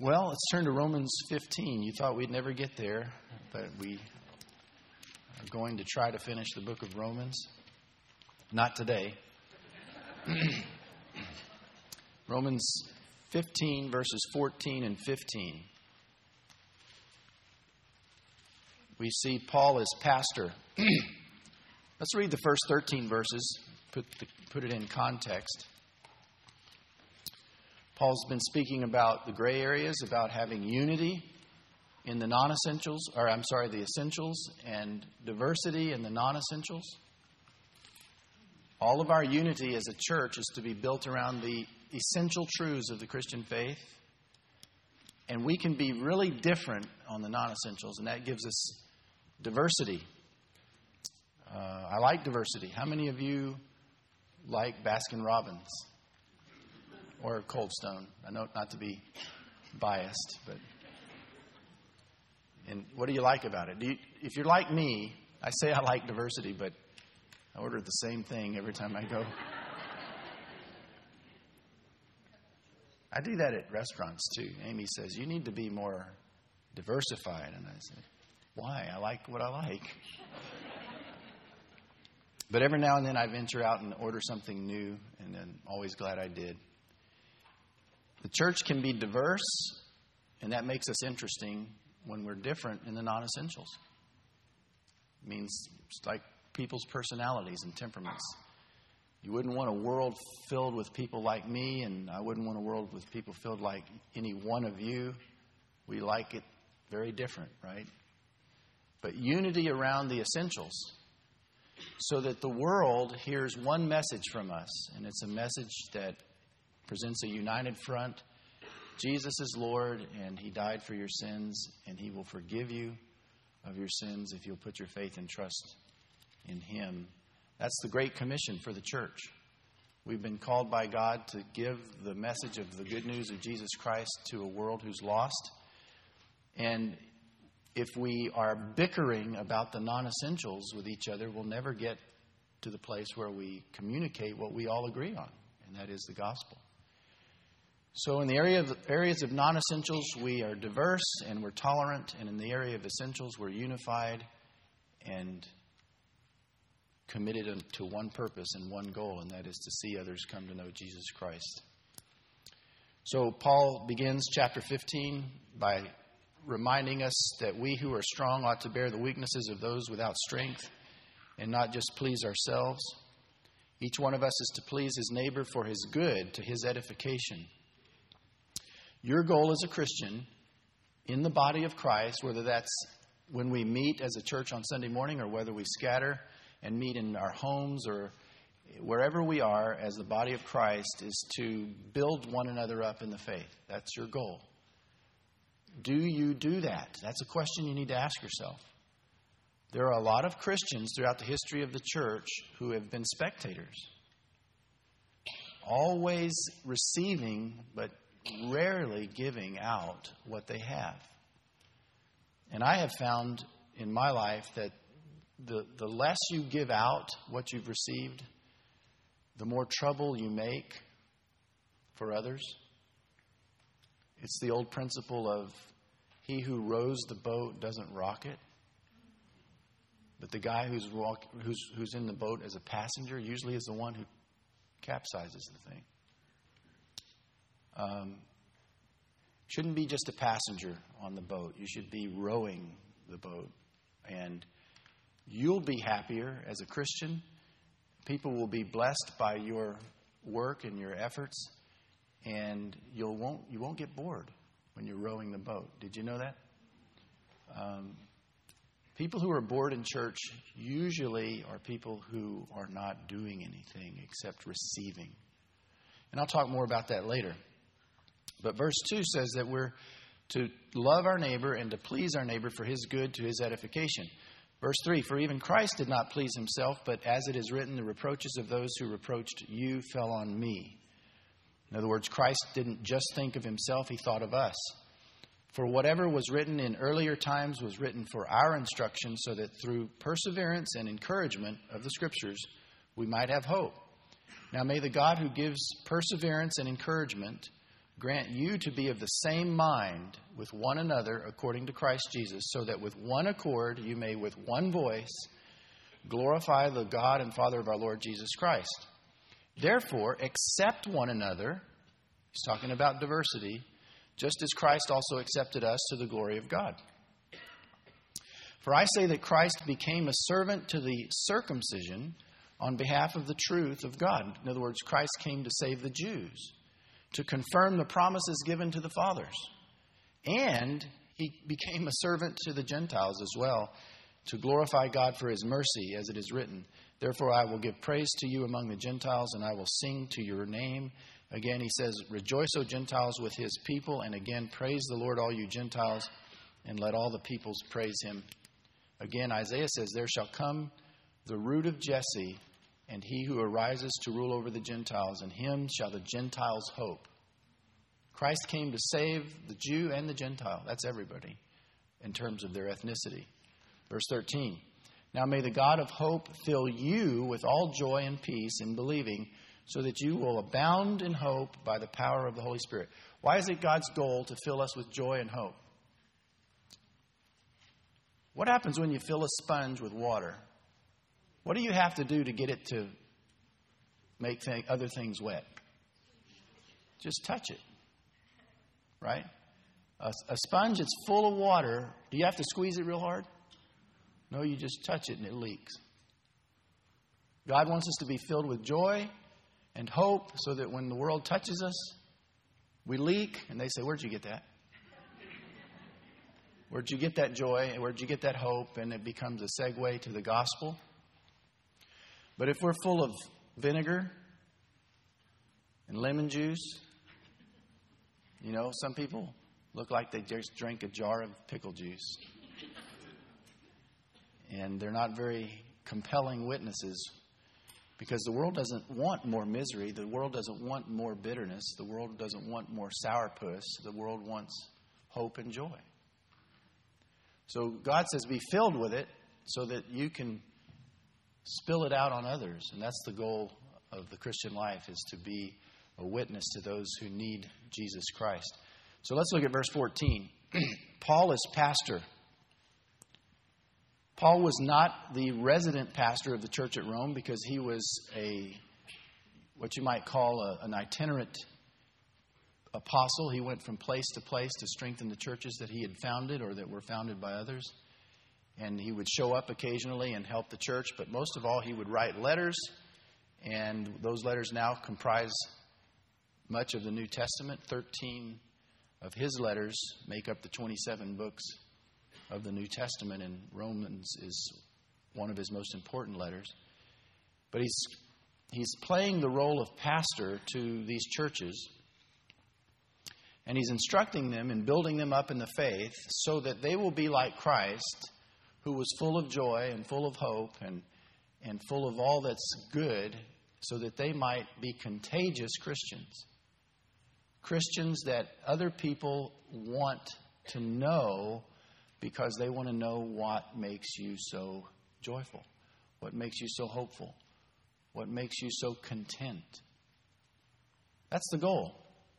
Well, let's turn to Romans 15. You thought we'd never get there, but we are going to try to finish the book of Romans. Not today. Romans 15, verses 14 and 15. We see Paul as pastor. Let's read the first 13 verses, put it in context. Paul's been speaking about the gray areas, about having unity in the non-essentials, the essentials, and diversity in the non-essentials. All of our unity as a church is to be built around the essential truths of the Christian faith. And we can be really different on the non-essentials, and that gives us diversity. I like diversity. How many of you like Baskin-Robbins or Cold Stone? I know not to be biased, but and what do you like about it? If you're like me, I say I like diversity, but I order the same thing every time I go. I do that at restaurants too. Amy says, you need to be more diversified. And I said, why? I like what I like. But every now and then I venture out and order something new, and I'm always glad I did. The church can be diverse, and that makes us interesting when we're different in the non-essentials. It means it's like people's personalities and temperaments. You wouldn't want a world filled with people like me, and I wouldn't want a world with people filled like any one of you. We like it very different, right? But unity around the essentials so that the world hears one message from us, and it's a message that presents a united front. Jesus is Lord, and He died for your sins, and He will forgive you of your sins if you'll put your faith and trust in Him. That's the Great Commission for the church. We've been called by God to give the message of the good news of Jesus Christ to a world who's lost. And if we are bickering about the non-essentials with each other, we'll never get to the place where we communicate what we all agree on, and that is the gospel. So in the areas of non-essentials, we are diverse and we're tolerant. And in the area of essentials, we're unified and committed to one purpose and one goal, and that is to see others come to know Jesus Christ. So Paul begins chapter 15 by reminding us that we who are strong ought to bear the weaknesses of those without strength and not just please ourselves. Each one of us is to please his neighbor for his good, to his edification. Your goal as a Christian in the body of Christ, whether that's when we meet as a church on Sunday morning or whether we scatter and meet in our homes or wherever we are as the body of Christ, is to build one another up in the faith. That's your goal. Do you do that? That's a question you need to ask yourself. There are a lot of Christians throughout the history of the church who have been spectators, always receiving but rarely giving out what they have. And I have found in my life that the less you give out what you've received, the more trouble you make for others. It's the old principle of he who rows the boat doesn't rock it. But the guy who's in the boat as a passenger usually is the one who capsizes the thing. Shouldn't be just a passenger on the boat. You should be rowing the boat. And you'll be happier as a Christian. People will be blessed by your work and your efforts. And you won't get bored when you're rowing the boat. Did you know that? People who are bored in church usually are people who are not doing anything except receiving. And I'll talk more about that later. But verse 2 says that we're to love our neighbor and to please our neighbor for his good, to his edification. Verse 3, for even Christ did not please himself, but as it is written, the reproaches of those who reproached you fell on me. In other words, Christ didn't just think of himself, he thought of us. For whatever was written in earlier times was written for our instruction, so that through perseverance and encouragement of the Scriptures, we might have hope. Now may the God who gives perseverance and encouragement grant you to be of the same mind with one another according to Christ Jesus, so that with one accord you may with one voice glorify the God and Father of our Lord Jesus Christ. Therefore, accept one another. He's talking about diversity, just as Christ also accepted us to the glory of God. For I say that Christ became a servant to the circumcision on behalf of the truth of God. In other words, Christ came to save the Jews, to confirm the promises given to the fathers. And he became a servant to the Gentiles as well, to glorify God for his mercy, as it is written, therefore I will give praise to you among the Gentiles, and I will sing to your name. Again, he says, rejoice, O Gentiles, with his people. And again, praise the Lord, all you Gentiles, and let all the peoples praise him. Again, Isaiah says, there shall come the root of Jesse, and he who arises to rule over the Gentiles, and him shall the Gentiles hope. Christ came to save the Jew and the Gentile. That's everybody in terms of their ethnicity. Verse 13, now may the God of hope fill you with all joy and peace in believing, so that you will abound in hope by the power of the Holy Spirit. Why is it God's goal to fill us with joy and hope? What happens when you fill a sponge with water? What do you have to do to get it to make other things wet? Just touch it, right? A sponge that's full of water, do you have to squeeze it real hard? No, you just touch it and it leaks. God wants us to be filled with joy and hope so that when the world touches us, we leak and they say, where'd you get that? Where'd you get that joy? Where'd you get that hope? And it becomes a segue to the gospel. But if we're full of vinegar and lemon juice, you know, some people look like they just drank a jar of pickle juice. And they're not very compelling witnesses, because the world doesn't want more misery. The world doesn't want more bitterness. The world doesn't want more sourpuss. The world wants hope and joy. So God says be filled with it so that you can spill it out on others. And that's the goal of the Christian life, is to be a witness to those who need Jesus Christ. So let's look at verse 14. Paul is pastor. Paul was not the resident pastor of the church at Rome, because he was what you might call an itinerant apostle. He went from place to place to strengthen the churches that he had founded or that were founded by others. And he would show up occasionally and help the church. But most of all, he would write letters. And those letters now comprise much of the New Testament. 13 of his letters make up the 27 books of the New Testament. And Romans is one of his most important letters. But he's playing the role of pastor to these churches. And he's instructing them and building them up in the faith so that they will be like Christ, who was full of joy and full of hope and full of all that's good, so that they might be contagious Christians. Christians that other people want to know, because they want to know what makes you so joyful, what makes you so hopeful, what makes you so content. That's the goal.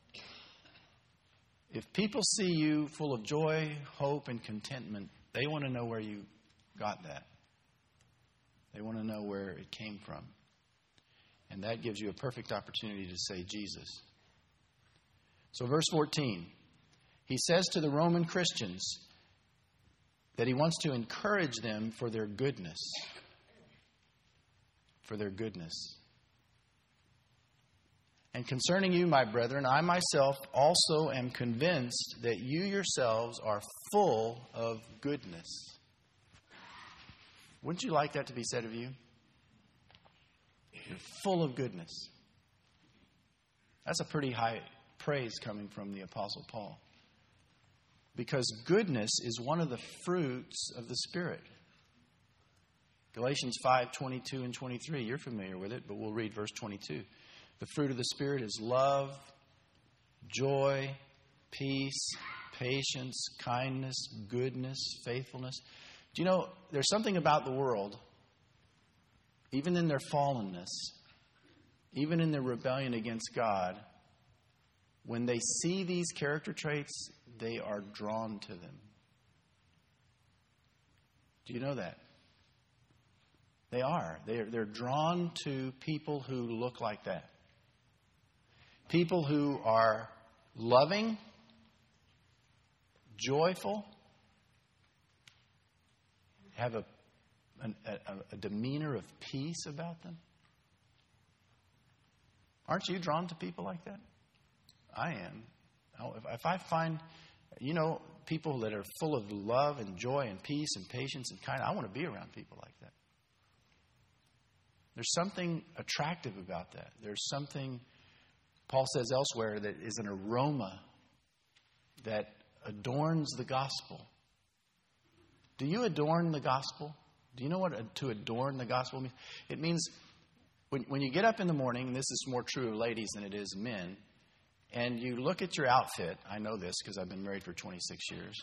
If people see you full of joy, hope, and contentment, they want to know where you got that. They want to know where it came from. And that gives you a perfect opportunity to say Jesus. So verse 14, he says to the Roman Christians that he wants to encourage them for their goodness. For their goodness. And concerning you, my brethren, I myself also am convinced that you yourselves are full of goodness. Wouldn't you like that to be said of you? You're full of goodness. That's a pretty high praise coming from the Apostle Paul. Because goodness is one of the fruits of the Spirit. Galatians 5:22 and 23. You're familiar with it, but we'll read verse 22. The fruit of the Spirit is love, joy, peace, patience, kindness, goodness, faithfulness. Do you know, there's something about the world, even in their fallenness, even in their rebellion against God, when they see these character traits, they are drawn to them. Do you know that? They are. They're drawn to people who look like that. People who are loving, joyful, have a demeanor of peace about them. Aren't you drawn to people like that? I am. If I find, people that are full of love and joy and peace and patience and kindness, I want to be around people like that. There's something attractive about that. There's something, Paul says elsewhere, that is an aroma that adorns the gospel. Do you adorn the gospel? Do you know what to adorn the gospel means? It means when you get up in the morning, and this is more true of ladies than it is men, and you look at your outfit. I know this because I've been married for 26 years.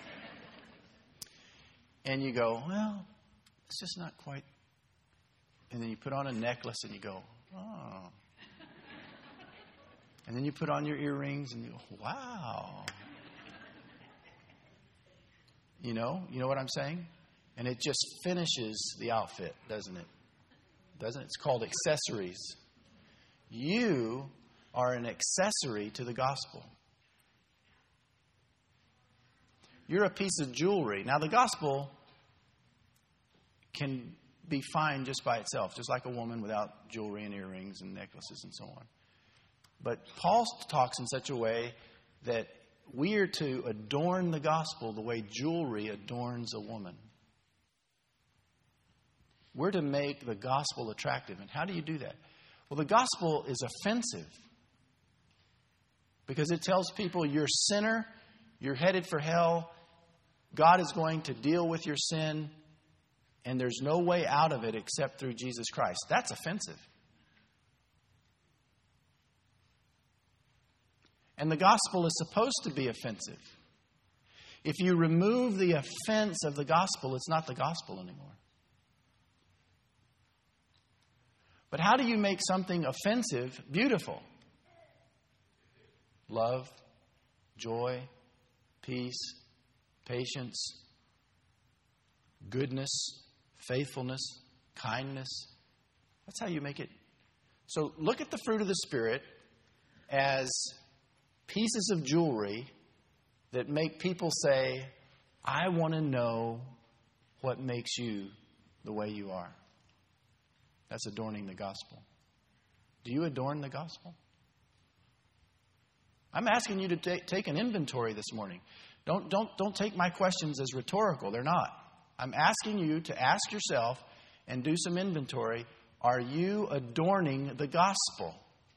And you go, well, it's just not quite. And then you put on a necklace and you go, oh. And then you put on your earrings and you go, wow. You know what I'm saying? And it just finishes the outfit, doesn't it? It's called accessories. You are an accessory to the gospel. You're a piece of jewelry. Now, the gospel can be fine just by itself, just like a woman without jewelry and earrings and necklaces and so on. But Paul talks in such a way that we are to adorn the gospel the way jewelry adorns a woman. We're to make the gospel attractive. And how do you do that? Well, the gospel is offensive because it tells people you're a sinner, you're headed for hell, God is going to deal with your sin, and there's no way out of it except through Jesus Christ. That's offensive. And the gospel is supposed to be offensive. If you remove the offense of the gospel, it's not the gospel anymore. But how do you make something offensive beautiful? Love, joy, peace, patience, goodness, faithfulness, kindness. That's how you make it. So look at the fruit of the Spirit as pieces of jewelry that make people say, I want to know what makes you the way you are. That's adorning the gospel. Do you adorn the gospel? I'm asking you to take an inventory this morning. Don't take my questions as rhetorical. They're not. I'm asking you to ask yourself and do some inventory. Are you adorning the gospel?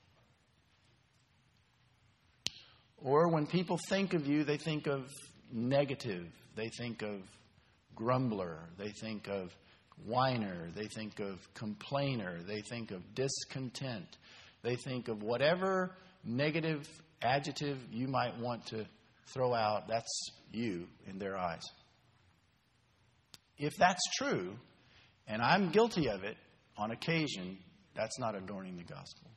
Or when people think of you, they think of negative. They think of grumbler. They think of whiner. They think of complainer. They think of discontent. They think of whatever negative adjective you might want to throw out. That's you in their eyes. If that's true, and I'm guilty of it on occasion, that's not adorning the gospel.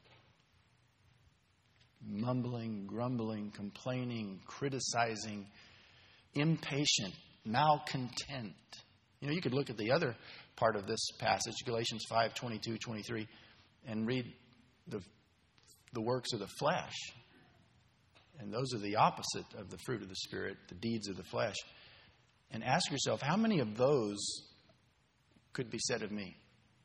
Mumbling, grumbling, complaining, criticizing, impatient, malcontent. You could look at the other part of this passage, Galatians 5:22-23, and read the works of the flesh. And those are the opposite of the fruit of the Spirit, the deeds of the flesh. And ask yourself, how many of those could be said of me?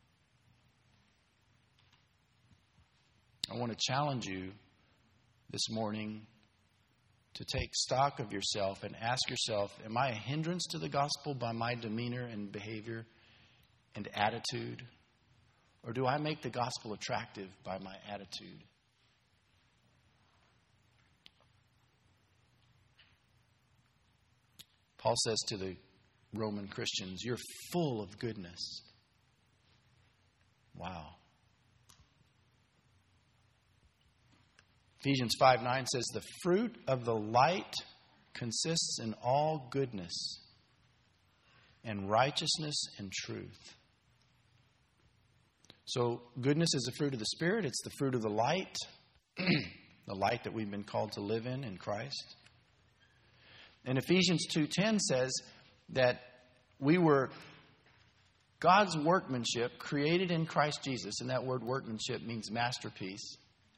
I want to challenge you this morning to take stock of yourself and ask yourself, am I a hindrance to the gospel by my demeanor and behavior and attitude? Or do I make the gospel attractive by my attitude? Paul says to the Roman Christians, you're full of goodness. Wow. Ephesians 5:9 says, the fruit of the light consists in all goodness and righteousness and truth. So goodness is the fruit of the Spirit. It's the fruit of the light. the light that we've been called to live in Christ. And Ephesians 2:10 says that we were God's workmanship created in Christ Jesus. And that word workmanship means masterpiece.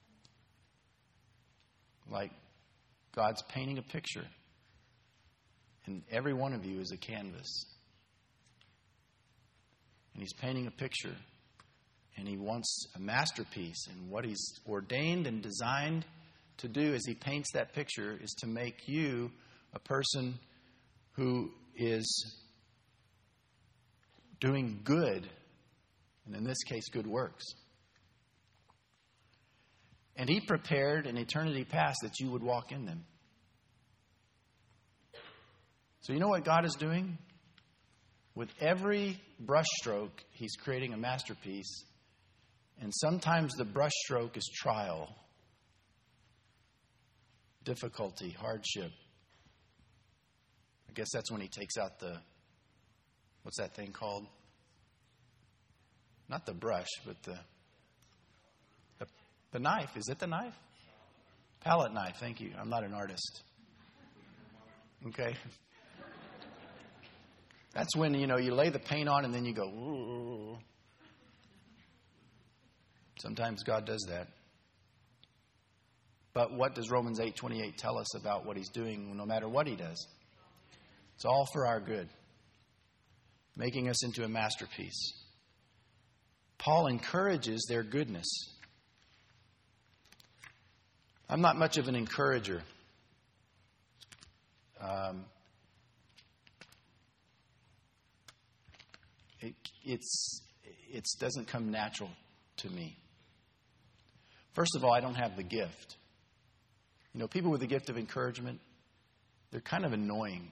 Like God's painting a picture. And every one of you is a canvas. And He's painting a picture. And He wants a masterpiece. And what He's ordained and designed to do as He paints that picture is to make you a person who is doing good, and in this case, good works. And He prepared in eternity past that you would walk in them. So you know what God is doing? With every brushstroke, He's creating a masterpiece. And sometimes the brushstroke is trial, difficulty, hardship. I guess that's when He takes out what's that thing called? Not the brush, but the knife. Is it the knife? Palette knife. Thank you. I'm not an artist. Okay. That's when, you lay the paint on and then you go, ooh. Sometimes God does that. But what does Romans 8:28 tell us about what He's doing no matter what He does? It's all for our good, making us into a masterpiece. Paul encourages their goodness. I'm not much of an encourager. It doesn't come natural to me. First of all, I don't have the gift. People with the gift of encouragement, they're kind of annoying.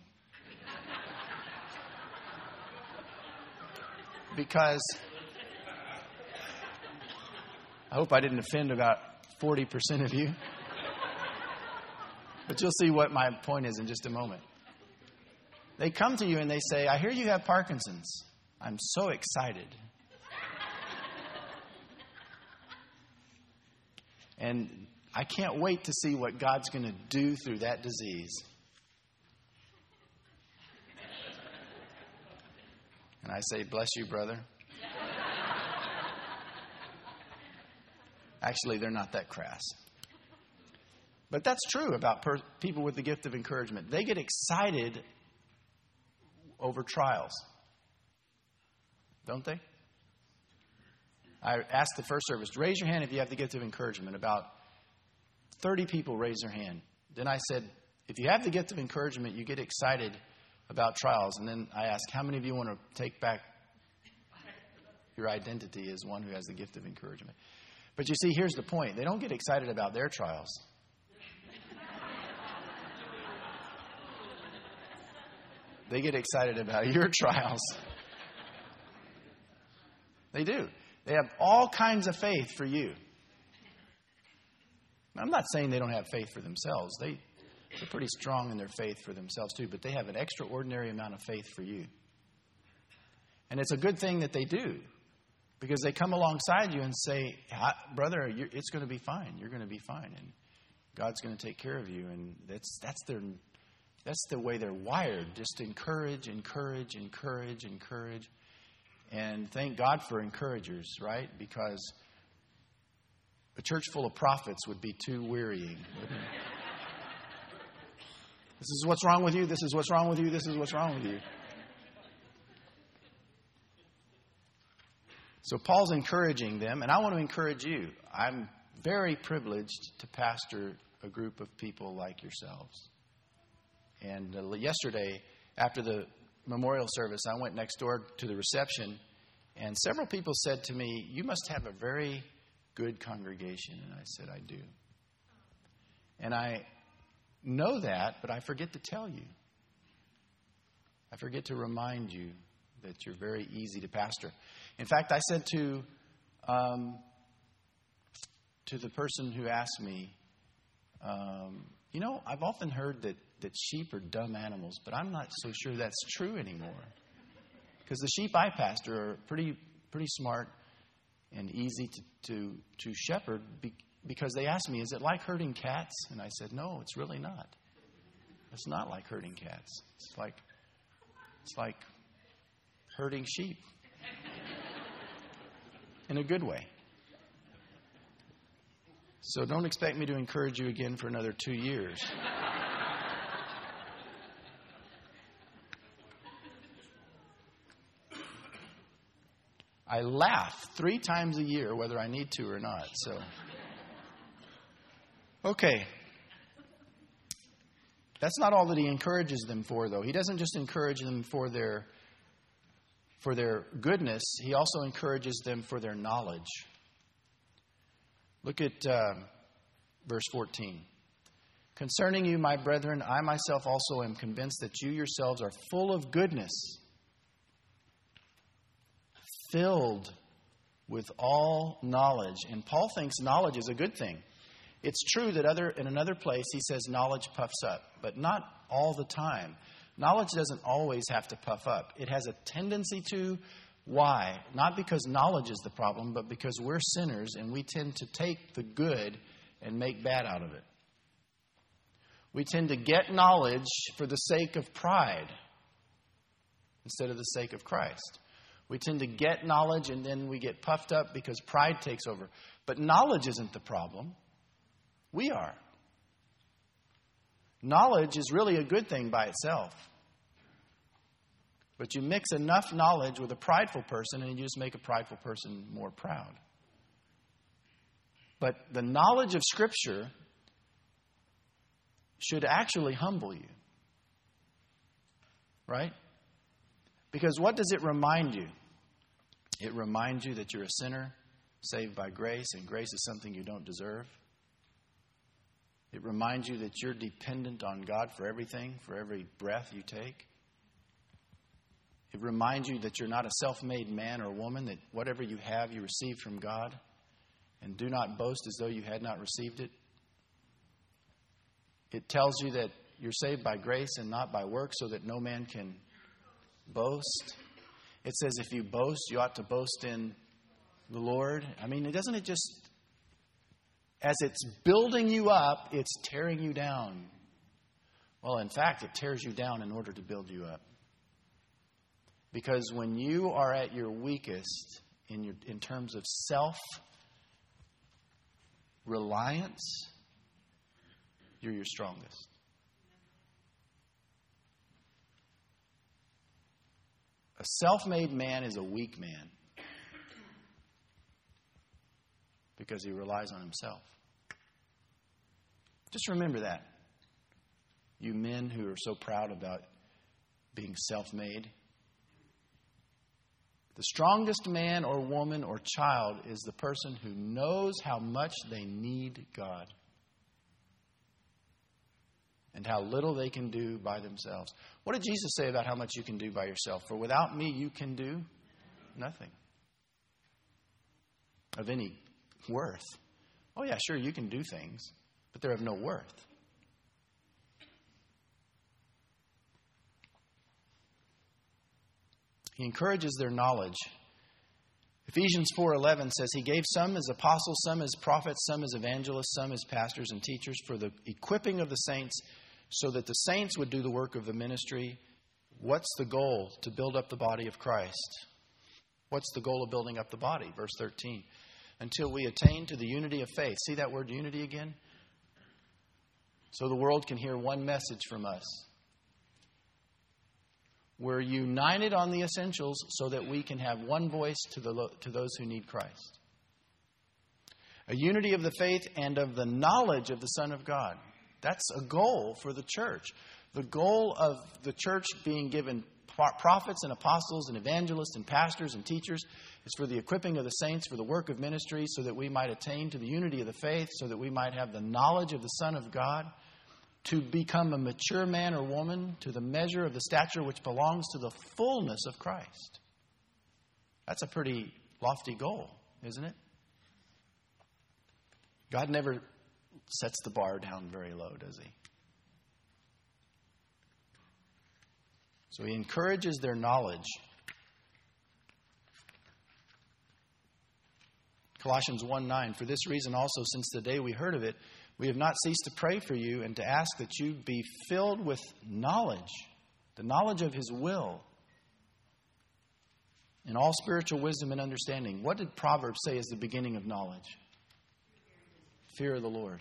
Because I hope I didn't offend about 40% of you. But you'll see what my point is in just a moment. They come to you and they say, I hear you have Parkinson's. I'm so excited. And I can't wait to see what God's going to do through that disease. And I say, bless you, brother. Actually, they're not that crass. But that's true about people with the gift of encouragement. They get excited over trials. Don't they? I asked the first service, raise your hand if you have the gift of encouragement. About 30 people raised their hand. Then I said, if you have the gift of encouragement, you get excited about trials. And then I asked, how many of you want to take back your identity as one who has the gift of encouragement? But you see, here's the point. They don't get excited about their trials. They get excited about your trials. They do. They have all kinds of faith for you. I'm not saying they don't have faith for themselves. They're pretty strong in their faith for themselves too, but they have an extraordinary amount of faith for you. And it's a good thing that they do, because they come alongside you and say, brother, it's going to be fine. You're going to be fine. And God's going to take care of you. And that's the way they're wired. Just encourage. And thank God for encouragers, right? Because a church full of prophets would be too wearying, wouldn't it? This is what's wrong with you. This is what's wrong with you. This is what's wrong with you. So Paul's encouraging them, and I want to encourage you. I'm very privileged to pastor a group of people like yourselves. And yesterday, after the memorial service, I went next door to the reception, and several people said to me, you must have a very good congregation. And I said, I do. And I know that, but I forget to tell you. I forget to remind you that you're very easy to pastor. In fact, I said to the person who asked me, I've often heard that sheep are dumb animals, but I'm not so sure that's true anymore. Because the sheep I pastor are pretty smart and easy to shepherd because they asked me, is it like herding cats? And I said, no, it's really not. It's not like herding cats. It's like herding sheep. In a good way. So don't expect me to encourage you again for another 2 years. I laugh 3 times a year, whether I need to or not. So, okay. That's not all that he encourages them for, though. He doesn't just encourage them for their goodness. He also encourages them for their knowledge. Look at verse 14. Concerning you, my brethren, I myself also am convinced that you yourselves are full of goodness, filled with all knowledge. And Paul thinks knowledge is a good thing. It's true that in another place he says knowledge puffs up, but not all the time. Knowledge doesn't always have to puff up. It has a tendency to. Why? Not because knowledge is the problem, but because we're sinners and we tend to take the good and make bad out of it. We tend to get knowledge for the sake of pride instead of the sake of Christ. We tend to get knowledge and then we get puffed up because pride takes over. But knowledge isn't the problem. We are. Knowledge is really a good thing by itself. But you mix enough knowledge with a prideful person and you just make a prideful person more proud. But the knowledge of Scripture should actually humble you. Right? Because what does it remind you? It reminds you that you're a sinner, saved by grace, and grace is something you don't deserve. It reminds you that you're dependent on God for everything, for every breath you take. It reminds you that you're not a self-made man or woman, that whatever you have, you received from God. And do not boast as though you had not received it. It tells you that you're saved by grace and not by works, so that no man can boast. It says if you boast, you ought to boast in the Lord. I mean, doesn't it just, as it's building you up, it's tearing you down? Well, in fact, it tears you down in order to build you up. Because when you are at your weakest in terms of self-reliance, you're your strongest. A self-made man is a weak man because he relies on himself. Just remember that. You men who are so proud about being self-made. The strongest man or woman or child is the person who knows how much they need God and how little they can do by themselves. What did Jesus say about how much you can do by yourself? For without me, you can do nothing of any worth. Oh, yeah, sure, you can do things, but they're of no worth. He encourages their knowledge. Ephesians 4:11 says he gave some as apostles, some as prophets, some as evangelists, some as pastors and teachers for the equipping of the saints, so that the saints would do the work of the ministry. What's the goal? To build up the body of Christ. What's the goal of building up the body? Verse 13. Until we attain to the unity of faith. See that word unity again? So the world can hear one message from us. We're united on the essentials so that we can have one voice to those who need Christ. A unity of the faith and of the knowledge of the Son of God. That's a goal for the church. The goal of the church being given prophets and apostles and evangelists and pastors and teachers is for the equipping of the saints for the work of ministry, so that we might attain to the unity of the faith, so that we might have the knowledge of the Son of God, to become a mature man or woman to the measure of the stature which belongs to the fullness of Christ. That's a pretty lofty goal, isn't it? God never sets the bar down very low, does he? So he encourages their knowledge. Colossians 1:9, for this reason also, since the day we heard of it, we have not ceased to pray for you and to ask that you be filled with knowledge, the knowledge of His will, in all spiritual wisdom and understanding. What did Proverbs say is the beginning of knowledge? Fear of the Lord.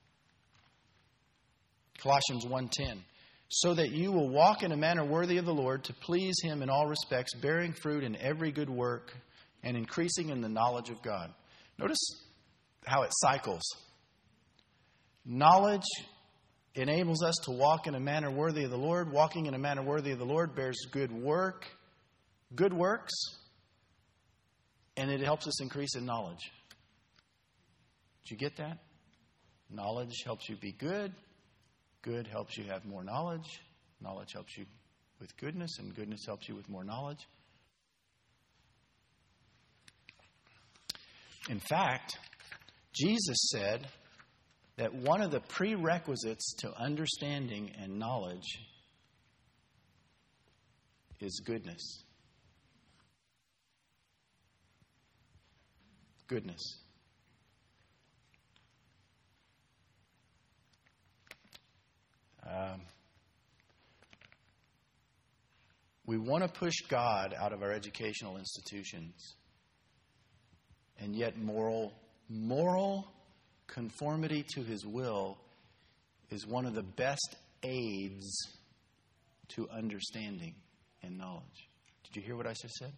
Colossians 1:10, so that you will walk in a manner worthy of the Lord, to please Him in all respects, bearing fruit in every good work and increasing in the knowledge of God. Notice how it cycles. Knowledge enables us to walk in a manner worthy of the Lord. Walking in a manner worthy of the Lord bears good work, good works, and it helps us increase in knowledge. Did you get that? Knowledge helps you be good. Good helps you have more knowledge. Knowledge helps you with goodness, and goodness helps you with more knowledge. In fact, Jesus said that one of the prerequisites to understanding and knowledge is goodness. Goodness. We want to push God out of our educational institutions. And yet moral conformity to His will is one of the best aids to understanding and knowledge. Did you hear what I just said?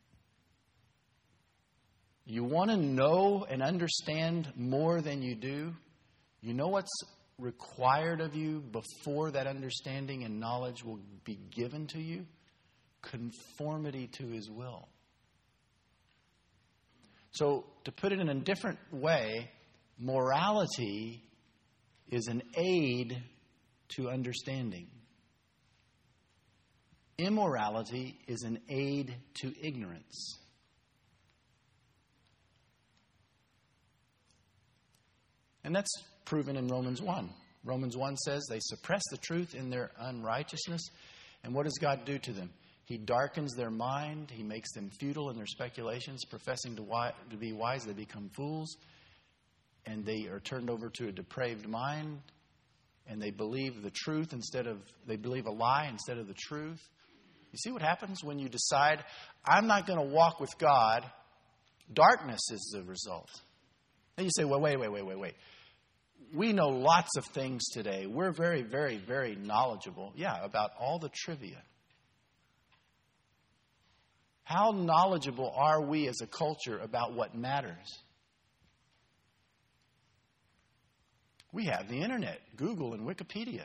You want to know and understand more than you do? You know what's required of you before that understanding and knowledge will be given to you? Conformity to His will. So, to put it in a different way, morality is an aid to understanding. Immorality is an aid to ignorance. And that's proven in Romans 1. Romans 1 says they suppress the truth in their unrighteousness. And what does God do to them? He darkens their mind. He makes them futile in their speculations. Professing to be wise, they become fools. And they are turned over to a depraved mind. And they believe the truth they believe a lie instead of the truth. You see what happens when you decide, I'm not going to walk with God? Darkness is the result. And you say, well, wait. We know lots of things today. We're very, very, very knowledgeable. Yeah, about all the trivia. How knowledgeable are we as a culture about what matters? We have the internet, Google and Wikipedia.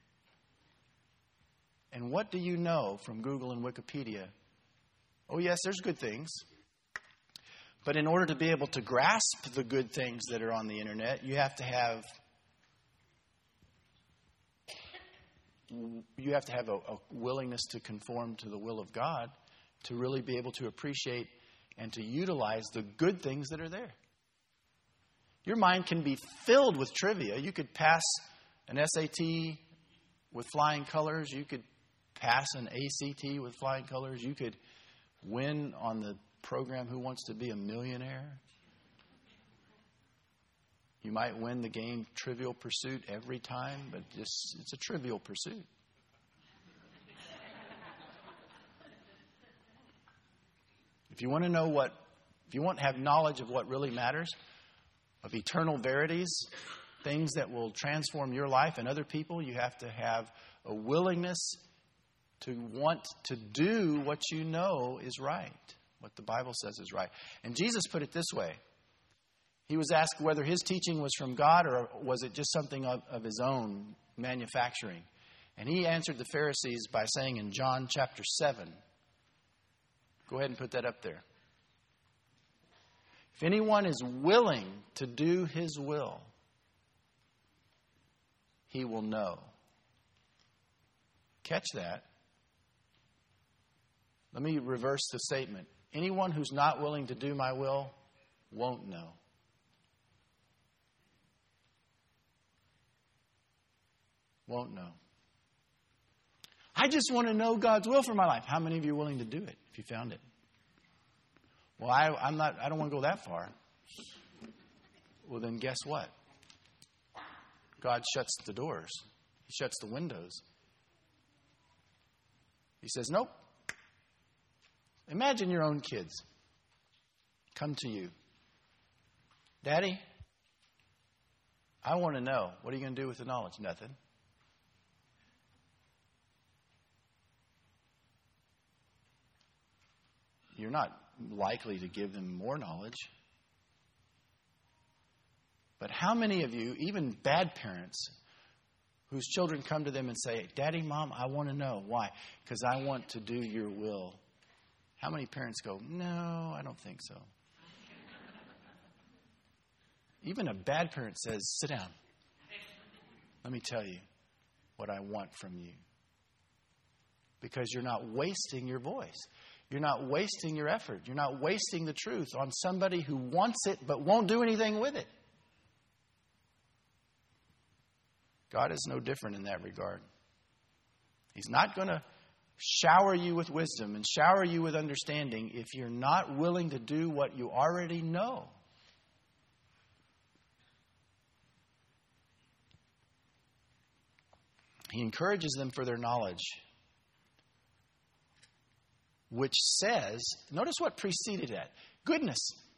And what do you know from Google and Wikipedia? Oh, yes, there's good things. But in order to be able to grasp the good things that are on the internet, you have to have a willingness to conform to the will of God to really be able to appreciate and to utilize the good things that are there. Your mind can be filled with trivia. You could pass an SAT with flying colors. You could pass an ACT with flying colors. You could win on the program Who Wants to Be a Millionaire. You might win the game Trivial Pursuit every time, but it's a trivial pursuit. If you want to have knowledge of what really matters, of eternal verities, things that will transform your life and other people, you have to have a willingness to want to do what you know is right, what the Bible says is right. And Jesus put it this way. He was asked whether his teaching was from God or was it just something of his own manufacturing. And he answered the Pharisees by saying in John chapter 7, go ahead and put that up there. If anyone is willing to do his will, he will know. Catch that. Let me reverse the statement. Anyone who's not willing to do my will won't know. Won't know. I just want to know God's will for my life. How many of you are willing to do it if you found it? Well, I don't want to go that far. Well, then guess what? God shuts the doors. He shuts the windows. He says, nope. Imagine your own kids come to you. Daddy, I want to know. What are you going to do with the knowledge? Nothing. You're not likely to give them more knowledge. But how many of you, even bad parents, whose children come to them and say, Daddy, Mom, I want to know. Why? Because I want to do your will. How many parents go, no, I don't think so. Even a bad parent says, sit down. Let me tell you what I want from you. Because you're not wasting your voice. You're not wasting your effort. You're not wasting the truth on somebody who wants it but won't do anything with it. God is no different in that regard. He's not going to shower you with wisdom and shower you with understanding if you're not willing to do what you already know. He encourages them for their knowledge, which says, notice what preceded that. Goodness.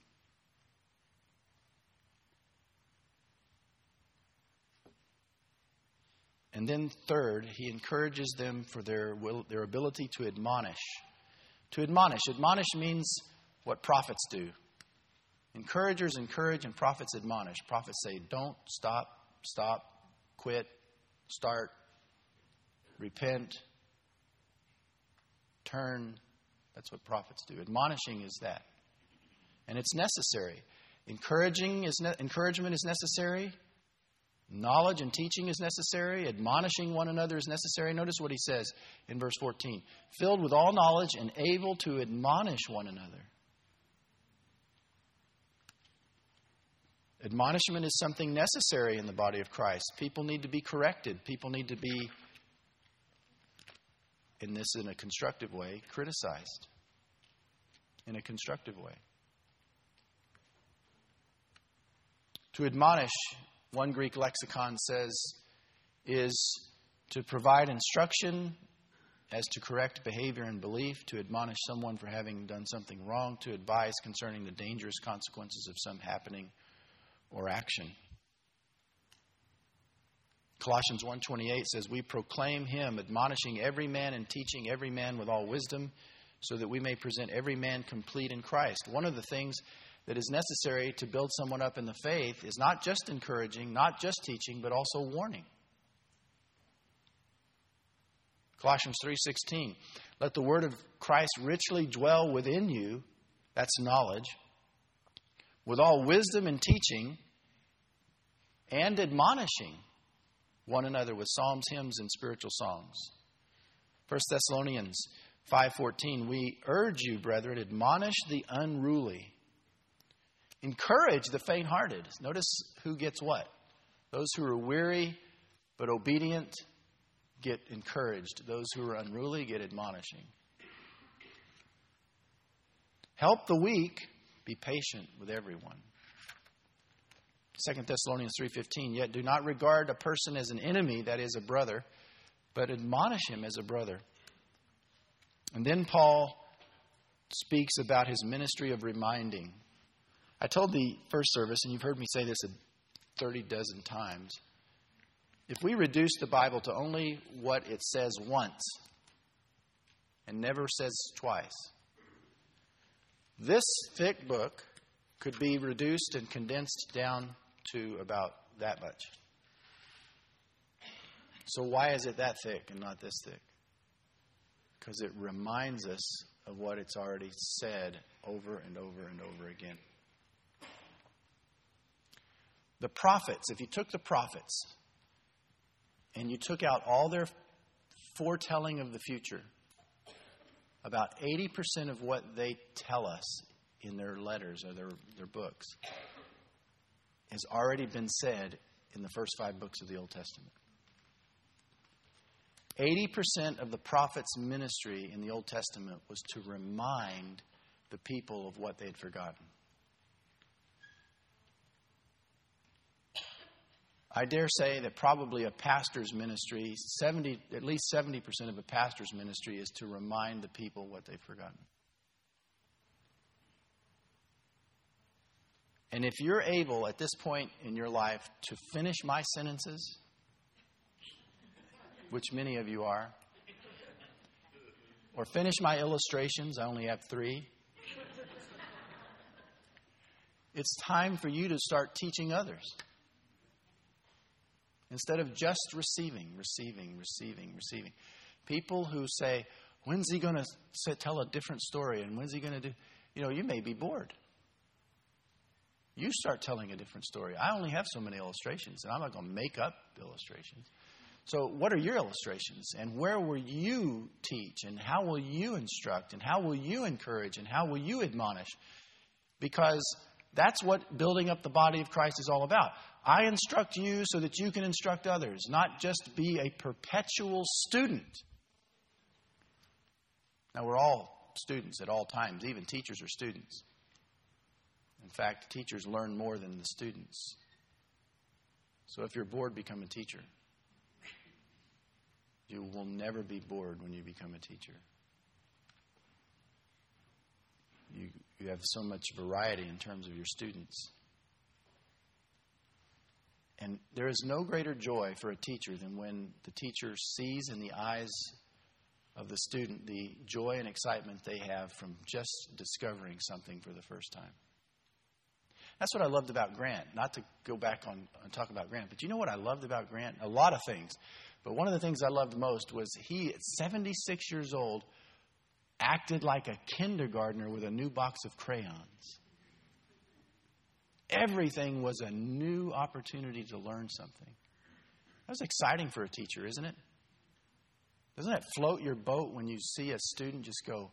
And then third, he encourages them for their ability to admonish. To admonish. Admonish means what prophets do. Encouragers encourage and prophets admonish. Prophets say, don't, stop, quit, start, repent, turn. That's what prophets do. Admonishing is that. And it's necessary. Encouragement is necessary. Knowledge and teaching is necessary. Admonishing one another is necessary. Notice what he says in verse 14. Filled with all knowledge and able to admonish one another. Admonishment is something necessary in the body of Christ. People need to be corrected. People need to be, in a constructive way, criticized. In a constructive way. To admonish, one Greek lexicon says, is to provide instruction as to correct behavior and belief, to admonish someone for having done something wrong, to advise concerning the dangerous consequences of some happening or action. Colossians 1:28 says, we proclaim him, admonishing every man and teaching every man with all wisdom, so that we may present every man complete in Christ. One of the things that is necessary to build someone up in the faith is not just encouraging, not just teaching, but also warning. Colossians 3:16, let the word of Christ richly dwell within you, that's knowledge, with all wisdom and teaching, and admonishing one another with psalms, hymns, and spiritual songs. 1 Thessalonians 5:14, we urge you, brethren, admonish the unruly. Encourage the faint-hearted. Notice who gets what? Those who are weary but obedient get encouraged. Those who are unruly get admonishing. Help the weak. Be patient with everyone. 2 Thessalonians 3:15, yet do not regard a person as an enemy, that is a brother, but admonish him as a brother. And then Paul speaks about his ministry of reminding. I told the first service, and you've heard me say this 30 dozen times, if we reduce the Bible to only what it says once and never says twice, this thick book could be reduced and condensed down to about that much. So why is it that thick and not this thick? Because it reminds us of what it's already said over and over and over again. The prophets, if you took the prophets and you took out all their foretelling of the future, about 80% of what they tell us in their letters or their books has already been said in the first 5 books of the Old Testament. 80% of the prophet's ministry in the Old Testament was to remind the people of what they had forgotten. I dare say that probably a pastor's ministry, at least 70% of a pastor's ministry is to remind the people what they've forgotten. And if you're able at this point in your life to finish my sentences, which many of you are, or finish my illustrations, I only have 3, it's time for you to start teaching others. Instead of just receiving. People who say, when's he going to tell a different story? And when's he going to do? You may be bored. You start telling a different story. I only have so many illustrations, and I'm not going to make up illustrations. So what are your illustrations? And where will you teach? And how will you instruct? And how will you encourage? And how will you admonish? Because that's what building up the body of Christ is all about. I instruct you so that you can instruct others, not just be a perpetual student. Now, we're all students at all times. Even teachers are students. In fact, teachers learn more than the students. So if you're bored, become a teacher. You will never be bored when you become a teacher. You have so much variety in terms of your students. And there is no greater joy for a teacher than when the teacher sees in the eyes of the student the joy and excitement they have from just discovering something for the first time. That's what I loved about Grant. Not to go back on and talk about Grant, but you know what I loved about Grant? A lot of things. But one of the things I loved most was he, at 76 years old, acted like a kindergartner with a new box of crayons. Everything was a new opportunity to learn something. That's exciting for a teacher, isn't it? Doesn't that float your boat when you see a student just go?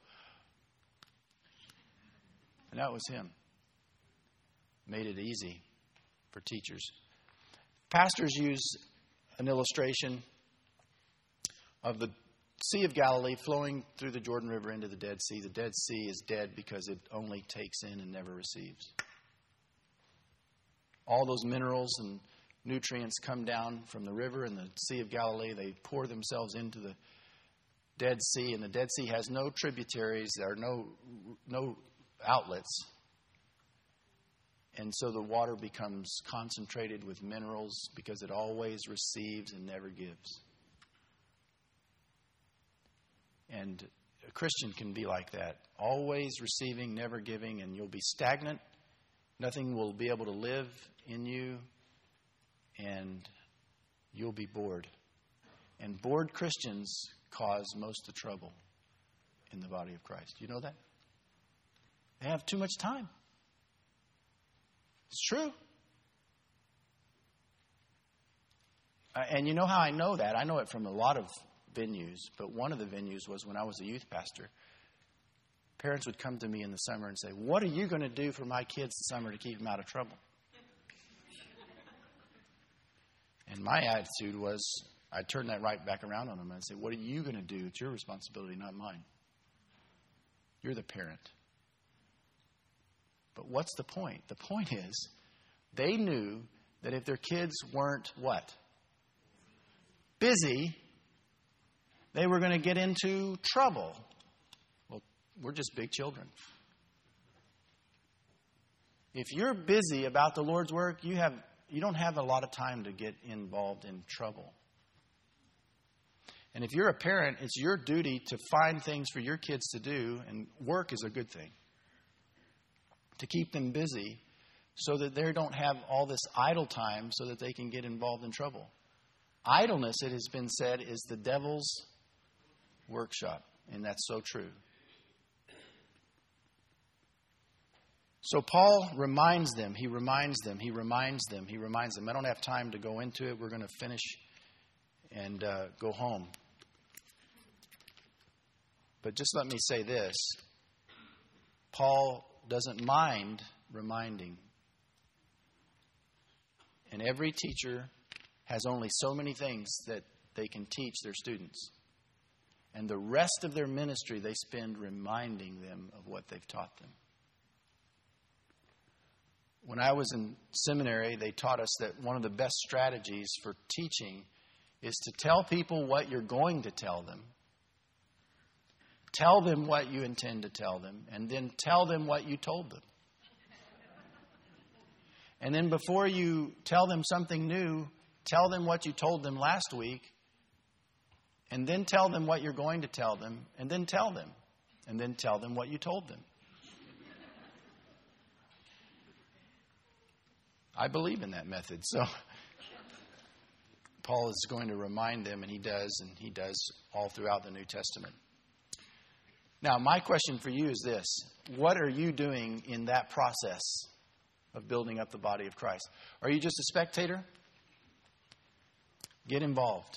And that was him. Made it easy for teachers. Pastors use an illustration of the Sea of Galilee flowing through the Jordan River into the Dead Sea. The Dead Sea is dead because it only takes in and never receives. All those minerals and nutrients come down from the river and the Sea of Galilee. They pour themselves into the Dead Sea, and the Dead Sea has no tributaries. There are no outlets. And so the water becomes concentrated with minerals because it always receives and never gives. And a Christian can be like that. Always receiving, never giving, and you'll be stagnant. Nothing will be able to live in you, and you'll be bored. And bored Christians cause most of the trouble in the body of Christ. You know that? They have too much time. It's true. And you know how I know that? I know it from a lot of venues, but one of the venues was when I was a youth pastor. Parents would come to me in the summer and say, "What are you going to do for my kids this summer to keep them out of trouble?" And my attitude was, I'd turn that right back around on them and say, "What are you going to do? It's your responsibility, not mine. You're the parent." But what's the point? The point is, they knew that if their kids weren't what? Busy, they were going to get into trouble. Well, we're just big children. If you're busy about the Lord's work, you don't have a lot of time to get involved in trouble. And if you're a parent, it's your duty to find things for your kids to do, and work is a good thing. To keep them busy so that they don't have all this idle time so that they can get involved in trouble. Idleness, it has been said, is the devil's workshop. And that's so true. So Paul reminds them. He reminds them. I don't have time to go into it. We're going to finish and go home. But just let me say this. Paul doesn't mind reminding. And every teacher has only so many things that they can teach their students. And the rest of their ministry they spend reminding them of what they've taught them. When I was in seminary, they taught us that one of the best strategies for teaching is to tell people what you're going to tell them. Tell them what you intend to tell them, and then tell them what you told them. And then before you tell them something new, tell them what you told them last week, and then tell them what you're going to tell them, and then tell them, and then tell them what you told them. I believe in that method. So Paul is going to remind them, and he does all throughout the New Testament. Now, my question for you is this. What are you doing in that process of building up the body of Christ? Are you just a spectator? Get involved.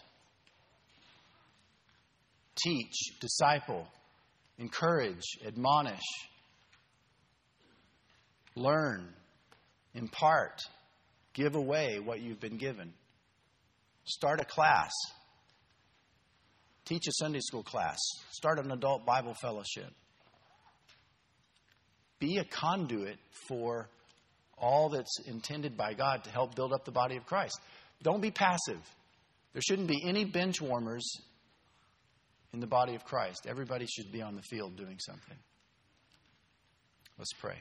Teach, disciple, encourage, admonish, learn, impart, give away what you've been given. Start a class. Teach a Sunday school class. Start an adult Bible fellowship. Be a conduit for all that's intended by God to help build up the body of Christ. Don't be passive. There shouldn't be any bench warmers in the body of Christ. Everybody should be on the field doing something. Let's pray.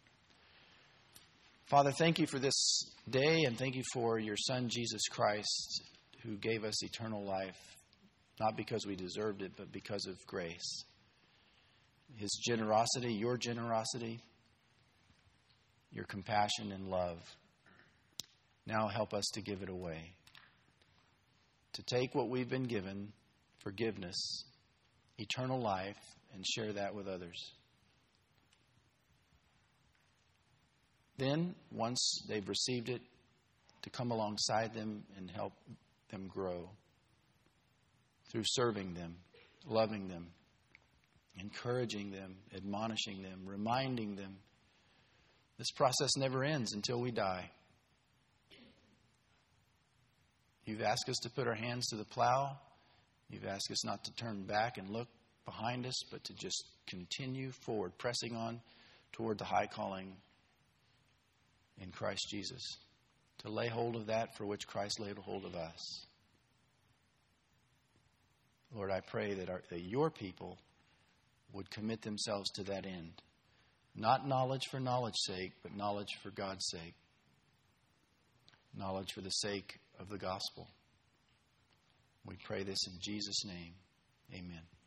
Father, thank you for this day, and thank you for your Son, Jesus Christ, who gave us eternal life, not because we deserved it, but because of grace. His generosity, your compassion and love. Now help us to give it away. To take what we've been given, forgiveness, eternal life, and share that with others. Then, once they've received it, to come alongside them and help them grow through serving them, loving them, encouraging them, admonishing them, reminding them. This process never ends until we die. You've asked us to put our hands to the plow. You've asked us not to turn back and look behind us, but to just continue forward, pressing on toward the high calling in Christ Jesus, to lay hold of that for which Christ laid hold of us. Lord, I pray that your people would commit themselves to that end. Not knowledge for knowledge's sake, but knowledge for God's sake. Knowledge for the sake of the gospel. We pray this in Jesus' name. Amen.